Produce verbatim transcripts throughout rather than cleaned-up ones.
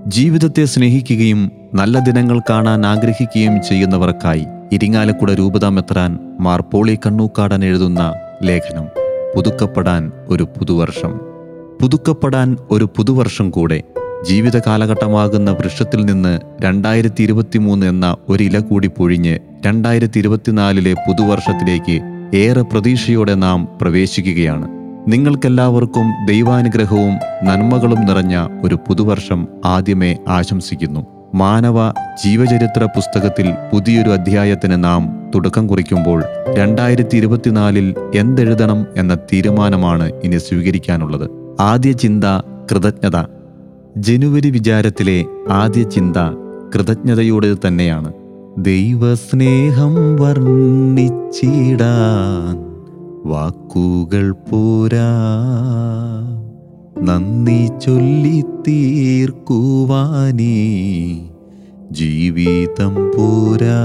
ജീവിതത്തെ സ്നേഹിക്കുകയും നല്ല ദിനങ്ങൾ കാണാൻ ആഗ്രഹിക്കുകയും ചെയ്യുന്നവർക്കായി ഇരിങ്ങാലക്കുട രൂപതാ മെത്രാൻ മാർ പോളി കണ്ണൂക്കാടൻ എഴുതുന്ന ലേഖനം പുതുക്കപ്പെടാൻ ഒരു പുതുവർഷം. പുതുക്കപ്പെടാൻ ഒരു പുതുവർഷം കൂടെ. ജീവിത കാലഘട്ടമാകുന്ന വൃക്ഷത്തിൽ നിന്ന് രണ്ടായിരത്തി ഇരുപത്തി മൂന്ന് എന്ന ഒരില കൂടി പൊഴിഞ്ഞ് രണ്ടായിരത്തി ഇരുപത്തിനാലിലെ പുതുവർഷത്തിലേക്ക് ഏറെ പ്രതീക്ഷയോടെ നാം പ്രവേശിക്കുകയാണ്. നിങ്ങൾക്കെല്ലാവർക്കും ദൈവാനുഗ്രഹവും നന്മകളും നിറഞ്ഞ ഒരു പുതുവർഷം ആദ്യമേ ആശംസിക്കുന്നു. മാനവ ജീവചരിത്ര പുസ്തകത്തിൽ പുതിയൊരു അധ്യായത്തിന് നാം തുടക്കം കുറിക്കുമ്പോൾ രണ്ടായിരത്തി ഇരുപത്തിനാലിൽ എന്തെഴുതണം എന്ന തീരുമാനമാണ് ഇനി സ്വീകരിക്കാനുള്ളത്. ആദ്യ ചിന്ത കൃതജ്ഞത. ജനുവരി വിചാരത്തിലെ ആദ്യ ചിന്ത കൃതജ്ഞതയോടെ തന്നെയാണ്. ദൈവസ്നേഹം വർണ്ണിച്ചിടാൻ വാക്കുകൾ പോരാ, നന്ദി ചൊല്ലി തീർക്കുവാനീ ജീവിതം പോരാ.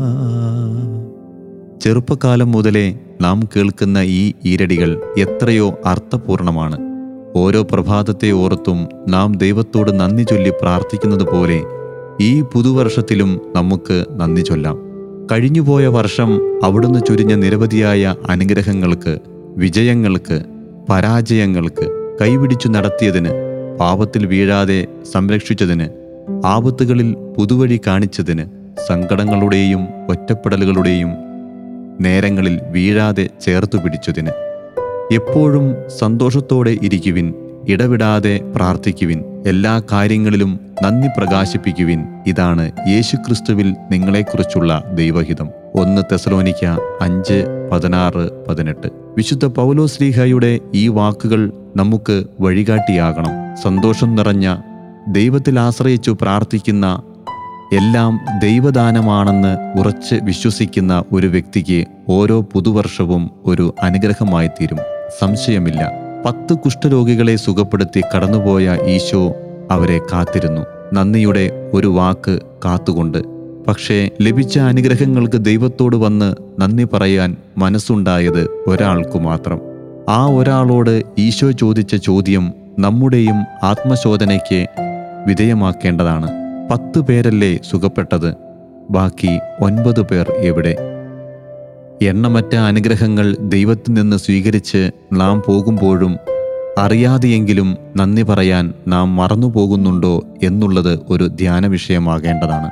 ചെറുപ്പകാലം മുതലേ നാം കേൾക്കുന്ന ഈ ഈരടികൾ എത്രയോ അർത്ഥപൂർണമാണ്. ഓരോ പ്രഭാതത്തെ ഓർത്തും നാം ദൈവത്തോട് നന്ദി ചൊല്ലി പ്രാർത്ഥിക്കുന്നത് പോലെ ഈ പുതുവർഷത്തിലും നമുക്ക് നന്ദി ചൊല്ലാം. കഴിഞ്ഞുപോയ വർഷം അവിടുന്ന് ചൊരിഞ്ഞ നിരവധിയായ അനുഗ്രഹങ്ങൾക്ക്, വിജയങ്ങൾക്ക്, പരാജയങ്ങൾക്ക്, കൈപിടിച്ചു നടത്തിയതിന്, പാപത്തിൽ വീഴാതെ സംരക്ഷിച്ചതിന്, ആപത്തുകളിൽ പുതുവഴി കാണിച്ചതിന്, സങ്കടങ്ങളുടെയും ഒറ്റപ്പെടലുകളുടെയും നേരങ്ങളിൽ വീഴാതെ ചേർത്തു പിടിച്ചതിന്. എപ്പോഴും സന്തോഷത്തോടെ ഇരിക്കുവിൻ, ഇടവിടാതെ പ്രാർത്ഥിക്കുവിൻ, എല്ലാ കാര്യങ്ങളിലും നന്ദി പ്രകാശിപ്പിക്കുവിൻ. ഇതാണ് യേശുക്രിസ്തുവിൽ നിങ്ങളെക്കുറിച്ചുള്ള ദൈവഹിതം. ഒന്ന് തെസലോനിക്ക അഞ്ച് പതിനാറ് പതിനെട്ട്. വിശുദ്ധ പൗലോസ്ലീഹയുടെ ഈ വാക്കുകൾ നമുക്ക് വഴികാട്ടിയാകണം. സന്തോഷം നിറഞ്ഞ, ദൈവത്തിൽ ആശ്രയിച്ചു പ്രാർത്ഥിക്കുന്ന, എല്ലാം ദൈവദാനമാണെന്ന് ഉറച്ച് വിശ്വസിക്കുന്ന ഒരു വ്യക്തിക്ക് ഓരോ പുതുവർഷവും ഒരു അനുഗ്രഹമായി തീരും. സംശയമില്ല. പത്ത് കുഷ്ഠരോഗികളെ സുഖപ്പെടുത്തി കടന്നുപോയ ഈശോ അവരെ കാത്തിരുന്നു, നന്ദിയുടെ ഒരു വാക്ക് കാത്തുകൊണ്ട്. പക്ഷേ ലഭിച്ച അനുഗ്രഹങ്ങൾക്ക് ദൈവത്തോട് വന്ന് നന്ദി പറയാൻ മനസ്സുണ്ടായത് ഒരാൾക്കു മാത്രം. ആ ഒരാളോട് ഈശോ ചോദിച്ച ചോദ്യം നമ്മുടെയും ആത്മശോധനയ്ക്ക് വിധേയമാക്കേണ്ടതാണ്. പത്ത് പേരല്ലേ സുഖപ്പെട്ടത്? ബാക്കി ഒൻപത് പേർ എവിടെ? എണ്ണമറ്റ അനുഗ്രഹങ്ങൾ ദൈവത്തിൽ നിന്ന് സ്വീകരിച്ച് നാം പോകുമ്പോഴും അറിയാതെയെങ്കിലും നന്ദി പറയാൻ നാം മറന്നുപോകുന്നുണ്ടോ എന്നുള്ളത് ഒരു ധ്യാന വിഷയമാകേണ്ടതാണ്.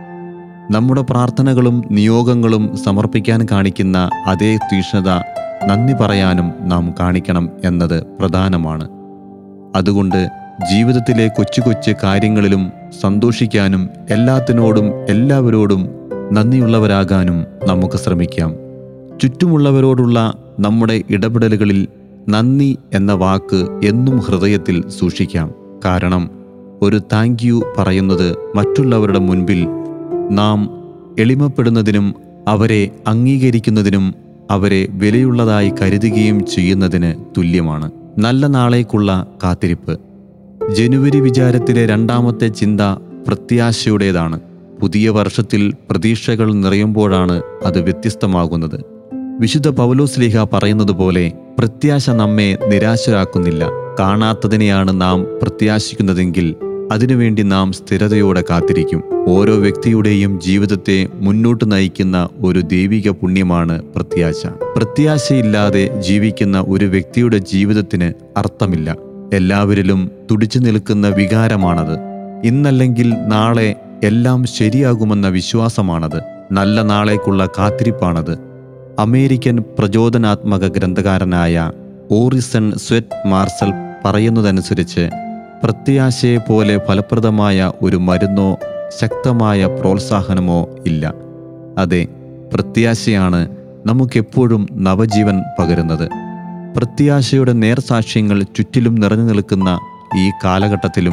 നമ്മുടെ പ്രാർത്ഥനകളും നിയോഗങ്ങളും സമർപ്പിക്കാൻ കാണിക്കുന്ന അതേ തീക്ഷ്ണത നന്ദി പറയാനും നാം കാണിക്കണം എന്നത് പ്രധാനമാണ്. അതുകൊണ്ട് ജീവിതത്തിലെ കൊച്ചു കൊച്ചു കാര്യങ്ങളിലും സന്തോഷിക്കാനും എല്ലാത്തിനോടും എല്ലാവരോടും നന്ദിയുള്ളവരാകാനും നമുക്ക് ശ്രമിക്കാം. ചുറ്റുമുള്ളവരോടുള്ള നമ്മുടെ ഇടപെടലുകളിൽ നന്ദി എന്ന വാക്ക് എന്നും ഹൃദയത്തിൽ സൂക്ഷിക്കാം. കാരണം ഒരു താങ്ക് യു പറയുന്നത് മറ്റുള്ളവരുടെ മുൻപിൽ നാം എളിമപ്പെടുന്നതിനും അവരെ അംഗീകരിക്കുന്നതിനും അവരെ വിലയുള്ളതായി കരുതുകയും ചെയ്യുന്നതിന് തുല്യമാണ്. നല്ല നാളേക്കുള്ള കാത്തിരിപ്പ്. ജനുവരി വിചാരത്തിലെ രണ്ടാമത്തെ ചിന്ത പ്രത്യാശയുടേതാണ്. പുതിയ വർഷത്തിൽ പ്രതീക്ഷകൾ നിറയുമ്പോഴാണ് അത് വ്യത്യസ്തമാകുന്നത്. വിശുദ്ധ പൗലോസ്ലീഹ പറയുന്നത് പോലെ പ്രത്യാശ നമ്മെ നിരാശരാക്കുന്നില്ല. കാണാത്തതിനെയാണ് നാം പ്രത്യാശിക്കുന്നതെങ്കിൽ അതിനുവേണ്ടി നാം സ്ഥിരതയോടെ കാത്തിരിക്കും. ഓരോ വ്യക്തിയുടെയും ജീവിതത്തെ മുന്നോട്ട് നയിക്കുന്ന ഒരു ദൈവിക പുണ്യമാണ് പ്രത്യാശ. പ്രത്യാശയില്ലാതെ ജീവിക്കുന്ന ഒരു വ്യക്തിയുടെ ജീവിതത്തിന് അർത്ഥമില്ല. എല്ലാവരിലും തുടിച്ചു നിൽക്കുന്ന വികാരമാണത്. ഇന്നല്ലെങ്കിൽ നാളെ എല്ലാം ശരിയാകുമെന്ന വിശ്വാസമാണത്. നല്ല നാളേക്കുള്ള കാത്തിരിപ്പാണത്. അമേരിക്കൻ പ്രചോദനാത്മക ഗ്രന്ഥകാരനായ ഓറിസൺ സ്വെറ്റ് മാർസൽ പറയുന്നതനുസരിച്ച് പ്രത്യാശയെ പോലെ ഫലപ്രദമായ ഒരു മരുന്നോ ശക്തമായ പ്രോത്സാഹനമോ ഇല്ല. അതെ, പ്രത്യാശയാണ് നമുക്കെപ്പോഴും നവജീവൻ പകരുന്നത്. പ്രത്യാശയുടെ നേർസാക്ഷ്യങ്ങൾ ചുറ്റിലും നിറഞ്ഞു നിൽക്കുന്ന ഈ കാലഘട്ടത്തിലും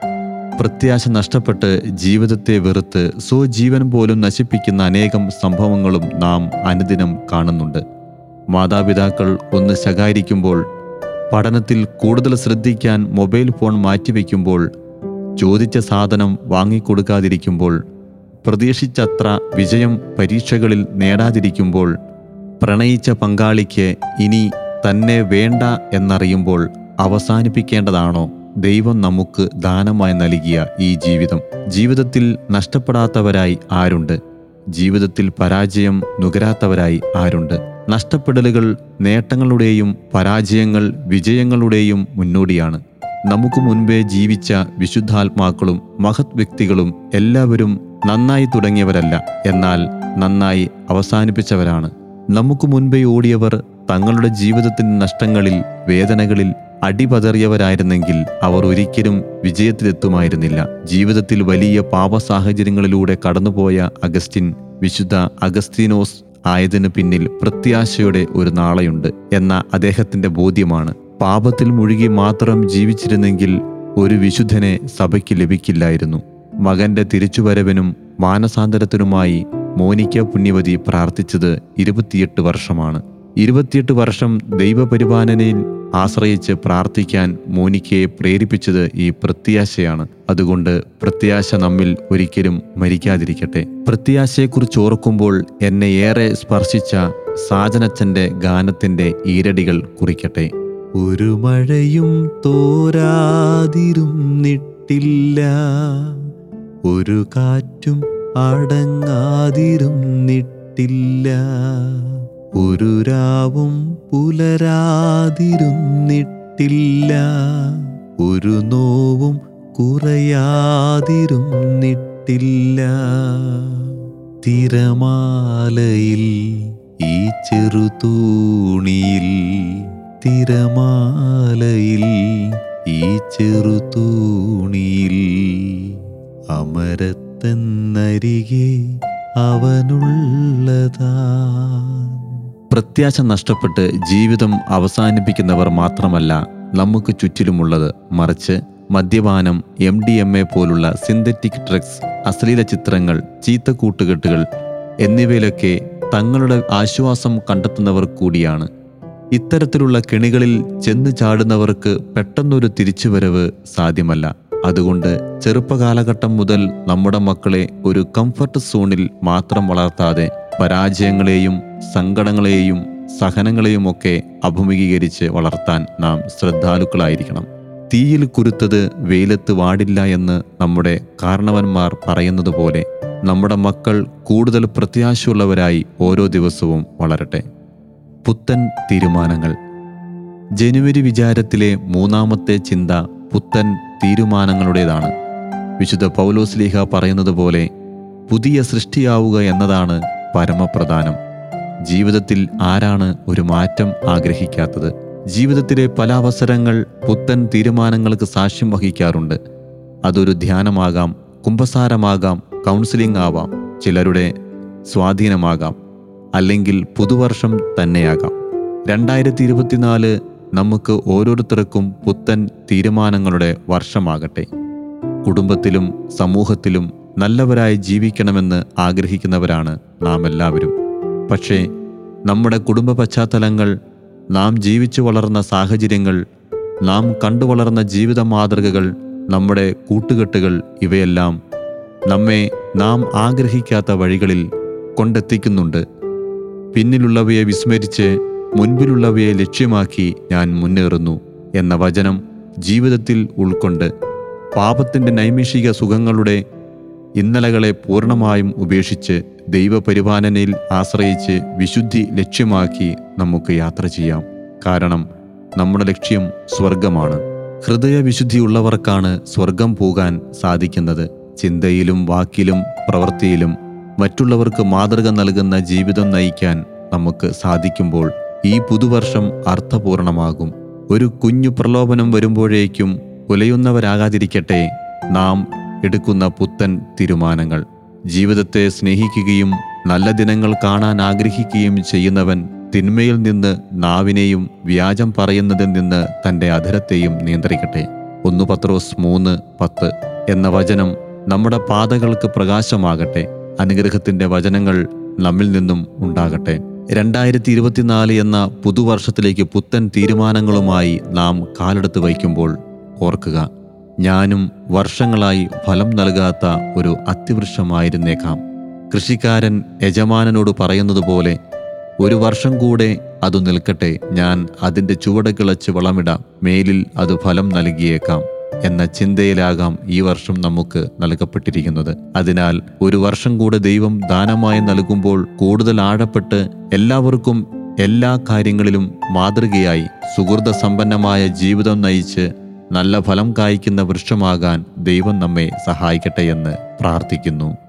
പ്രത്യാശ നഷ്ടപ്പെട്ട് ജീവിതത്തെ വെറുത്ത് സ്വജീവൻ പോലും നശിപ്പിക്കുന്ന അനേകം സംഭവങ്ങളും നാം അനുദിനം കാണുന്നുണ്ട്. മാതാപിതാക്കൾ ഒന്ന് ശകാരിക്കുമ്പോൾ, പഠനത്തിൽ കൂടുതൽ ശ്രദ്ധിക്കാൻ മൊബൈൽ ഫോൺ മാറ്റിവെക്കുമ്പോൾ, ചോദിച്ച സാധനം വാങ്ങിക്കൊടുക്കാതിരിക്കുമ്പോൾ, പ്രതീക്ഷിച്ചത്ര വിജയം പരീക്ഷകളിൽ നേടാതിരിക്കുമ്പോൾ, പ്രണയിച്ച പങ്കാളിക്ക് ഇനി തന്നെ വേണ്ട എന്നറിയുമ്പോൾ അവസാനിപ്പിക്കേണ്ടതാണോ ദൈവം നമുക്ക് ദാനമായി നൽകിയ ഈ ജീവിതം. ജീവിതത്തിൽ നഷ്ടപ്പെടാത്തവരായി ആരുണ്ട്? ജീവിതത്തിൽ പരാജയം നുകരാത്തവരായി ആരുണ്ട്? നഷ്ടപ്പെടലുകൾ നേട്ടങ്ങളുടെയും പരാജയങ്ങൾ വിജയങ്ങളുടെയും മുന്നോടിയാണ്. നമുക്ക് മുൻപേ ജീവിച്ച വിശുദ്ധാത്മാക്കളും മഹത് വ്യക്തികളും എല്ലാവരും നന്നായി തുടങ്ങിയവരല്ല, എന്നാൽ നന്നായി അവസാനിപ്പിച്ചവരാണ്. നമുക്ക് മുൻപേ ഓടിയവർ തങ്ങളുടെ ജീവിതത്തിൻ്റെ നഷ്ടങ്ങളിൽ, വേദനകളിൽ അടിപതറിയവരായിരുന്നെങ്കിൽ അവർ ഒരിക്കലും വിജയത്തിലെത്തുമായിരുന്നില്ല. ജീവിതത്തിൽ വലിയ പാപ സാഹചര്യങ്ങളിലൂടെ കടന്നുപോയ അഗസ്റ്റിൻ വിശുദ്ധ അഗസ്തീനോസ് ആയതിനു പിന്നിൽ പ്രത്യാശയുടെ ഒരു നാളെയുണ്ട് എന്ന അദ്ദേഹത്തിൻ്റെ ബോധ്യമാണ്. പാപത്തിൽ മുഴുകി മാത്രം ജീവിച്ചിരുന്നെങ്കിൽ ഒരു വിശുദ്ധനെ സഭയ്ക്ക് ലഭിക്കില്ലായിരുന്നു. മകന്റെ തിരിച്ചുവരവിനും മാനസാന്തരത്തിനുമായി മോനിക്ക പുണ്യവതി പ്രാർത്ഥിച്ചത് ഇരുപത്തിയെട്ട് വർഷമാണ്. ഇരുപത്തിയെട്ട് വർഷം ദൈവപരിപാലനയിൽ ആശ്രയിച്ച് പ്രാർത്ഥിക്കാൻ മോനിക്കയെ പ്രേരിപ്പിച്ചത് ഈ പ്രത്യാശയാണ്. അതുകൊണ്ട് പ്രത്യാശ നമ്മിൽ ഒരിക്കലും മരിക്കാതിരിക്കട്ടെ. പ്രത്യാശയെക്കുറിച്ച് ഓർക്കുമ്പോൾ എന്നെ ഏറെ സ്പർശിച്ച സാജനച്ചൻ്റെ ഗാനത്തിൻ്റെ ഈരടികൾ കുറിക്കട്ടെ. ഒരു മഴയും തോരാതിരുന്നിട്ടില്ല, ഒരു കാറ്റും അടങ്ങാതിരുന്നിട്ടില്ല, ഒരു രാവും പുലരാതിരുന്നിട്ടില്ല, ഒരു നോവും കുറയാതിരുന്നിട്ടില്ല. തിരമാലയിൽ ഈ ചെറുതൂണിയിൽ, തിരമാലയിൽ ഈ ചെറുതൂണിയിൽ, അമരത്തെന്നരികെ അവനുള്ളതാ. പ്രത്യാശ നഷ്ടപ്പെട്ട് ജീവിതം അവസാനിപ്പിക്കുന്നവർ മാത്രമല്ല നമുക്ക് ചുറ്റിലുമുള്ളത്. മറിച്ച് മദ്യപാനം, എം ഡി എം എ പോലുള്ള സിന്തറ്റിക് ഡ്രഗ്സ്, അശ്ലീല ചിത്രങ്ങൾ, ചീത്ത കൂട്ടുകെട്ടുകൾ എന്നിവയിലൊക്കെ തങ്ങളുടെ ആശ്വാസം കണ്ടെത്തുന്നവർ കൂടിയാണ്. ഇത്തരത്തിലുള്ള കെണികളിൽ ചെന്ന് ചാടുന്നവർക്ക് പെട്ടെന്നൊരു തിരിച്ചുവരവ് സാധ്യമല്ല. അതുകൊണ്ട് ചെറുപ്പകാലഘട്ടം മുതൽ നമ്മുടെ മക്കളെ ഒരു കംഫർട്ട് സോണിൽ മാത്രം വളർത്താതെ പരാജയങ്ങളെയും സങ്കടങ്ങളെയും സഹനങ്ങളെയുമൊക്കെ അഭിമുഖീകരിച്ച് വളർത്താൻ നാം ശ്രദ്ധാലുക്കളായിരിക്കണം. തീയിൽ കുരുത്തത് വെയിലത്ത് വാടില്ല എന്ന് നമ്മുടെ കാരണവന്മാർ പറയുന്നത് പോലെ നമ്മുടെ മക്കൾ കൂടുതൽ പ്രത്യാശയുള്ളവരായി ഓരോ ദിവസവും വളരട്ടെ. പുത്തൻ തീരുമാനങ്ങൾ. ജനുവരി വിചാരത്തിലെ മൂന്നാമത്തെ ചിന്ത പുത്തൻ തീരുമാനങ്ങളുടേതാണ്. വിശുദ്ധ പൗലോസ്ലീഹ പറയുന്നത് പോലെ പുതിയ സൃഷ്ടിയാവുക എന്നതാണ് പരമപ്രധാനം. ജീവിതത്തിൽ ആരാണ് ഒരു മാറ്റം ആഗ്രഹിക്കാത്തത്? ജീവിതത്തിലെ പല അവസരങ്ങൾ പുത്തൻ തീരുമാനങ്ങൾക്ക് സാക്ഷ്യം വഹിക്കാറുണ്ട്. അതൊരു ധ്യാനമാകാം, കുമ്പസാരമാകാം, കൗൺസിലിംഗ് ആവാം, ചിലരുടെ സ്വാധീനമാകാം, അല്ലെങ്കിൽ പുതുവർഷം തന്നെയാകാം. രണ്ടായിരത്തി ഇരുപത്തിനാല് നമുക്ക് ഓരോരുത്തർക്കും പുത്തൻ തീരുമാനങ്ങളുടെ വർഷമാകട്ടെ. കുടുംബത്തിലും സമൂഹത്തിലും നല്ലവരായി ജീവിക്കണമെന്ന് ആഗ്രഹിക്കുന്നവരാണ് നാം എല്ലാവരും. പക്ഷേ നമ്മുടെ കുടുംബ പശ്ചാത്തലങ്ങൾ, നാം ജീവിച്ചു വളർന്ന സാഹചര്യങ്ങൾ, നാം കണ്ടു വളർന്ന ജീവിത മാതൃകകൾ, നമ്മുടെ കൂട്ടുകെട്ടുകൾ ഇവയെല്ലാം നമ്മെ നാം ആഗ്രഹിക്കാത്ത വഴികളിൽ കൊണ്ടെത്തിക്കുന്നുണ്ട്. പിന്നിലുള്ളവയെ വിസ്മരിച്ച് മുൻപിലുള്ളവയെ ലക്ഷ്യമാക്കി ഞാൻ മുന്നേറുന്നു എന്ന വചനം ജീവിതത്തിൽ ഉൾക്കൊണ്ട് പാപത്തിൻ്റെ നൈമിഷിക സുഖങ്ങളുടെ ഇന്നലകളെ പൂർണ്ണമായും ഉപേക്ഷിച്ച് ദൈവപരിപാലനയിൽ ആശ്രയിച്ച് വിശുദ്ധി ലക്ഷ്യമാക്കി നമുക്ക് യാത്ര ചെയ്യാം. കാരണം നമ്മുടെ ലക്ഷ്യം സ്വർഗമാണ്. ഹൃദയവിശുദ്ധിയുള്ളവർക്കാണ് സ്വർഗം പോകാൻ സാധിക്കുന്നത്. ചിന്തയിലും വാക്കിലും പ്രവൃത്തിയിലും മറ്റുള്ളവർക്ക് മാതൃക നൽകുന്ന ജീവിതം നയിക്കാൻ നമുക്ക് സാധിക്കുമ്പോൾ ഈ പുതുവർഷം അർത്ഥപൂർണമാകും. ഒരു കുഞ്ഞു പ്രലോഭനം വരുമ്പോഴേക്കും ഉലയുന്നവരാകാതിരിക്കട്ടെ നാം എടുക്കുന്ന പുത്തൻ തീരുമാനങ്ങൾ. ജീവിതത്തെ സ്നേഹിക്കുകയും നല്ല ദിനങ്ങൾ കാണാൻ ആഗ്രഹിക്കുകയും ചെയ്യുന്നവൻ തിന്മയിൽ നിന്ന് നാവിനെയും വ്യാജം പറയുന്നതിൽ നിന്ന് തൻ്റെ അധരത്തെയും നിയന്ത്രിക്കട്ടെ. ഒന്ന് പത്രോസ് മൂന്ന് പത്ത് എന്ന വചനം നമ്മുടെ പാതകൾക്ക് പ്രകാശമാകട്ടെ. അനുഗ്രഹത്തിൻ്റെ വചനങ്ങൾ നമ്മിൽ നിന്നും ഉണ്ടാകട്ടെ. രണ്ടായിരത്തി ഇരുപത്തിനാല് എന്ന പുതുവർഷത്തിലേക്ക് പുത്തൻ തീരുമാനങ്ങളുമായി നാം കാലെടുത്ത് വയ്ക്കുമ്പോൾ ഓർക്കുക, ഞാനും വർഷങ്ങളായി ഫലം നൽകാത്ത ഒരു അത്തിവൃക്ഷമായിരുന്നേക്കാം. കൃഷിക്കാരൻ യജമാനനോട് പറയുന്നത് പോലെ ഒരു വർഷം കൂടെ അത് നിൽക്കട്ടെ, ഞാൻ അതിൻ്റെ ചുവട് കിളച്ച് വളമിടാം, മേലിൽ അത് ഫലം നൽകിയേക്കാം. എന്ന ചിന്തയിലാകാം ഈ വർഷം നമുക്ക് നൽകപ്പെട്ടിരിക്കുന്നത്. അതിനാൽ ഒരു വർഷം കൂടെ ദൈവം ദാനമായി നൽകുമ്പോൾ കൂടുതൽ ആഴപ്പെട്ട് എല്ലാവർക്കും എല്ലാ കാര്യങ്ങളിലും മാതൃകയായി സുഹൃത സമ്പന്നമായ ജീവിതം നയിച്ച് നല്ല ഫലം കായ്ക്കുന്ന വൃക്ഷമാകാൻ ദൈവം നമ്മെ സഹായിക്കട്ടെ എന്ന് പ്രാർത്ഥിക്കുന്നു.